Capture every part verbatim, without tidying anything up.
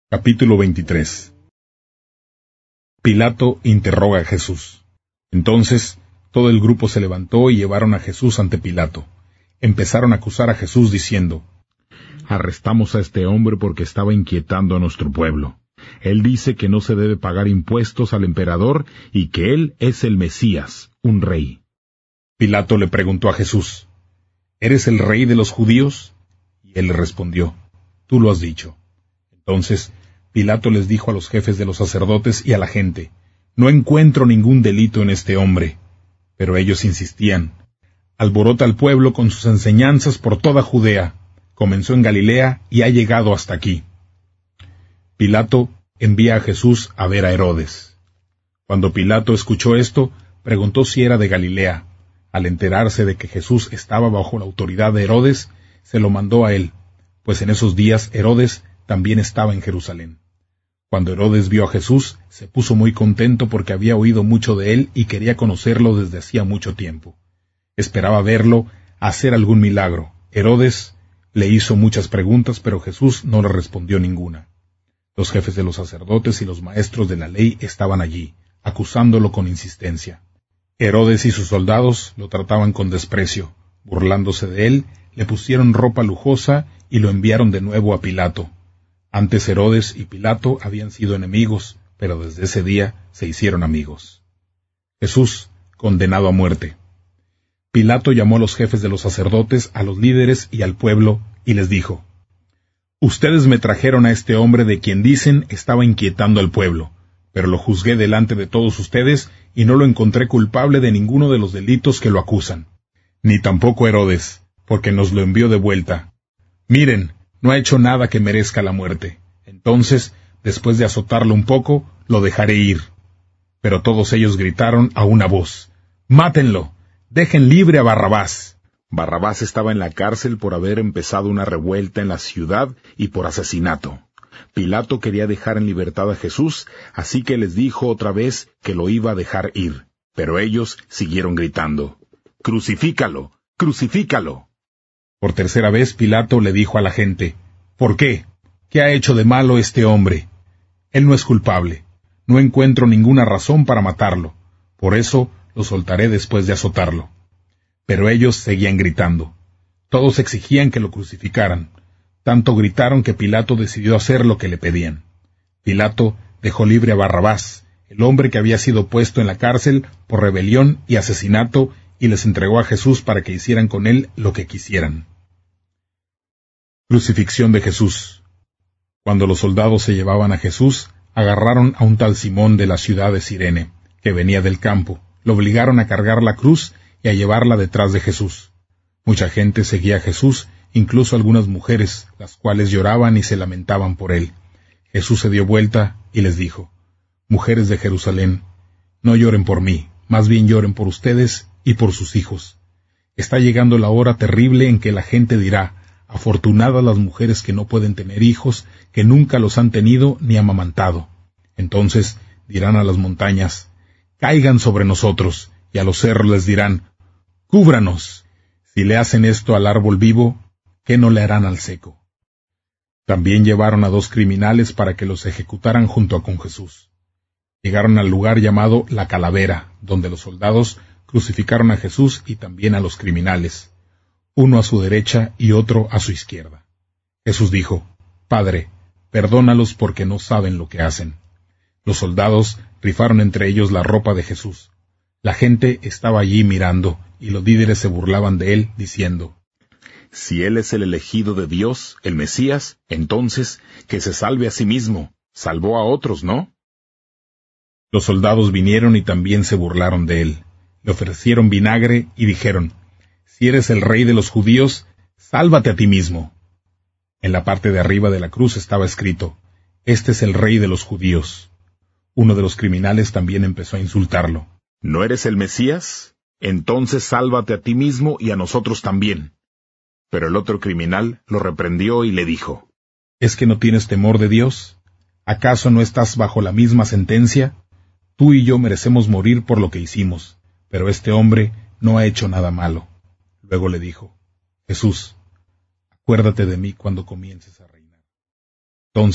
Capítulo veintitrés. Pilato interroga a Jesús. Entonces todo el grupo se levantó y llevaron a Jesús ante Pilato. Empezaron a acusar a Jesús diciendo: Arrestamos a este hombre porque estaba inquietando a nuestro pueblo. Él dice que no se debe pagar impuestos al emperador y que él es el Mesías, un rey. Pilato le preguntó a Jesús: ¿Eres el rey de los judíos? Y él le respondió: Tú lo has dicho. Entonces Pilato les dijo a los jefes de los sacerdotes y a la gente: No encuentro ningún delito en este hombre. Pero ellos insistían: Alborota al pueblo con sus enseñanzas por toda Judea. Comenzó en Galilea y ha llegado hasta aquí. Pilato envía a Jesús a ver a Herodes. Cuando Pilato escuchó esto, preguntó si era de Galilea. Al enterarse de que Jesús estaba bajo la autoridad de Herodes, se lo mandó a él, pues en esos días Herodes también estaba en Jerusalén. Cuando Herodes vio a Jesús, se puso muy contento porque había oído mucho de él y quería conocerlo desde hacía mucho tiempo. Esperaba verlo, hacer algún milagro. Herodes le hizo muchas preguntas, pero Jesús no le respondió ninguna. Los jefes de los sacerdotes y los maestros de la ley estaban allí, acusándolo con insistencia. Herodes y sus soldados lo trataban con desprecio. Burlándose de él, le pusieron ropa lujosa y lo enviaron de nuevo a Pilato. Antes Herodes y Pilato habían sido enemigos, pero desde ese día se hicieron amigos. Jesús, condenado a muerte. Pilato llamó a los jefes de los sacerdotes, a los líderes y al pueblo, y les dijo: Ustedes me trajeron a este hombre de quien dicen estaba inquietando al pueblo, pero lo juzgué delante de todos ustedes y no lo encontré culpable de ninguno de los delitos que lo acusan. Ni tampoco Herodes, porque nos lo envió de vuelta. Miren, no ha hecho nada que merezca la muerte. Entonces, después de azotarlo un poco, lo dejaré ir. Pero todos ellos gritaron a una voz: ¡Mátenlo! ¡Dejen libre a Barrabás! Barrabás estaba en la cárcel por haber empezado una revuelta en la ciudad y por asesinato. Pilato quería dejar en libertad a Jesús, así que les dijo otra vez que lo iba a dejar ir. Pero ellos siguieron gritando: ¡Crucifícalo! ¡Crucifícalo! Por tercera vez Pilato le dijo a la gente: ¿Por qué? ¿Qué ha hecho de malo este hombre? Él no es culpable. No encuentro ninguna razón para matarlo. Por eso lo soltaré después de azotarlo. Pero ellos seguían gritando. Todos exigían que lo crucificaran. Tanto gritaron que Pilato decidió hacer lo que le pedían. Pilato dejó libre a Barrabás, el hombre que había sido puesto en la cárcel por rebelión y asesinato, y les entregó a Jesús para que hicieran con él lo que quisieran. Crucifixión de Jesús. Cuando los soldados se llevaban a Jesús, agarraron a un tal Simón de la ciudad de Cirene, que venía del campo, lo obligaron a cargar la cruz y a llevarla detrás de Jesús. Mucha gente seguía a Jesús, incluso algunas mujeres, las cuales lloraban y se lamentaban por él. Jesús se dio vuelta y les dijo: Mujeres de Jerusalén, no lloren por mí, más bien lloren por ustedes y por sus hijos. Está llegando la hora terrible en que la gente dirá: Afortunadas las mujeres que no pueden tener hijos, que nunca los han tenido ni amamantado. Entonces dirán a las montañas: Caigan sobre nosotros, y a los cerros les dirán: Cúbranos. Si le hacen esto al árbol vivo, ¿qué no le harán al seco? También llevaron a dos criminales para que los ejecutaran junto con Jesús. Llegaron al lugar llamado La Calavera, donde los soldados crucificaron a Jesús y también a los criminales, uno a su derecha y otro a su izquierda. Jesús dijo: Padre, perdónalos porque no saben lo que hacen. Los soldados rifaron entre ellos la ropa de Jesús. La gente estaba allí mirando, y los líderes se burlaban de él, diciendo: Si él es el elegido de Dios, el Mesías, entonces que se salve a sí mismo. Salvó a otros, ¿no? Los soldados vinieron y también se burlaron de él. Le ofrecieron vinagre y dijeron: Si eres el rey de los judíos, sálvate a ti mismo. En la parte de arriba de la cruz estaba escrito: Este es el rey de los judíos. Uno de los criminales también empezó a insultarlo. ¿No eres el Mesías? Entonces sálvate a ti mismo y a nosotros también. Pero el otro criminal lo reprendió y le dijo: ¿Es que no tienes temor de Dios? ¿Acaso no estás bajo la misma sentencia? Tú y yo merecemos morir por lo que hicimos, pero este hombre no ha hecho nada malo. Luego le dijo: Jesús, acuérdate de mí cuando comiences a reinar. Entonces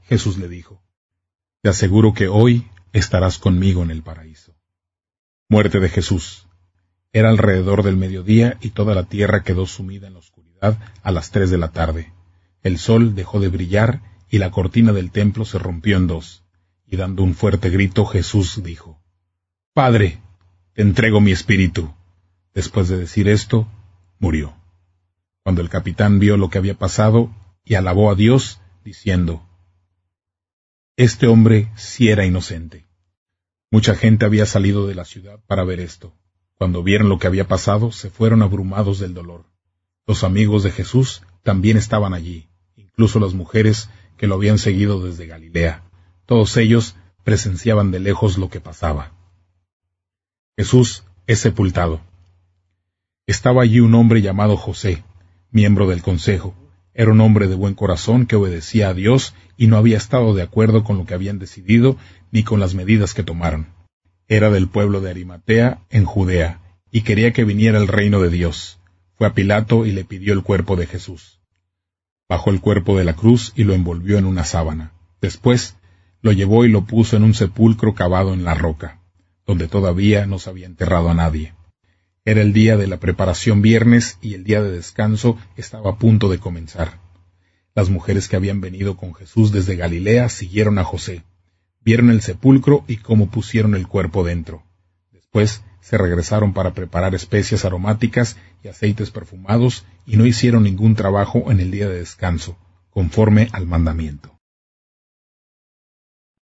Jesús le dijo: Te aseguro que hoy estarás conmigo en el paraíso. Muerte de Jesús. Era alrededor del mediodía y toda la tierra quedó sumida en la oscuridad a las tres de la tarde. El sol dejó de brillar y la cortina del templo se rompió en dos. Y dando un fuerte grito, Jesús dijo: Padre, te entrego mi espíritu. Después de decir esto, murió. Cuando el capitán vio lo que había pasado, y alabó a Dios, diciendo: Este hombre sí era inocente. Mucha gente había salido de la ciudad para ver esto. Cuando vieron lo que había pasado, se fueron abrumados del dolor. Los amigos de Jesús también estaban allí, incluso las mujeres que lo habían seguido desde Galilea. Todos ellos presenciaban de lejos lo que pasaba. Jesús es sepultado. Estaba allí un hombre llamado José, miembro del consejo. Era un hombre de buen corazón que obedecía a Dios y no había estado de acuerdo con lo que habían decidido ni con las medidas que tomaron. Era del pueblo de Arimatea, en Judea, y quería que viniera el reino de Dios. Fue a Pilato y le pidió el cuerpo de Jesús. Bajó el cuerpo de la cruz y lo envolvió en una sábana. Después lo llevó y lo puso en un sepulcro cavado en la roca, donde todavía no se había enterrado a nadie. Era el día de la preparación viernes y el día de descanso estaba a punto de comenzar. Las mujeres que habían venido con Jesús desde Galilea siguieron a José. Vieron el sepulcro y cómo pusieron el cuerpo dentro. Después se regresaron para preparar especias aromáticas y aceites perfumados y no hicieron ningún trabajo en el día de descanso, conforme al mandamiento.